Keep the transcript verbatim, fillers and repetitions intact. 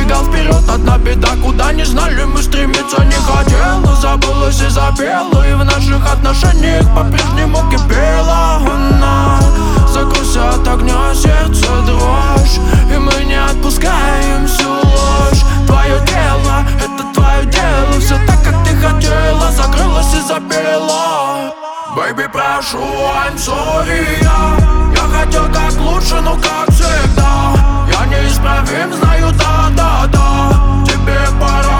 двигал вперед, одна беда, куда не знали мы стремиться не хотела. Забылась и запела, и в наших отношениях по-прежнему кипела она. Закрылся от огня сердце дрожь, и мы не отпускаем всю ложь. Твое дело, это твое дело, все так, как ты хотела. Закрылась и запела. Baby, прошу, I'm sorry, я Я хотел как лучше, но как всегда. Я неисправим, знаю, да-да-да. Тебе пора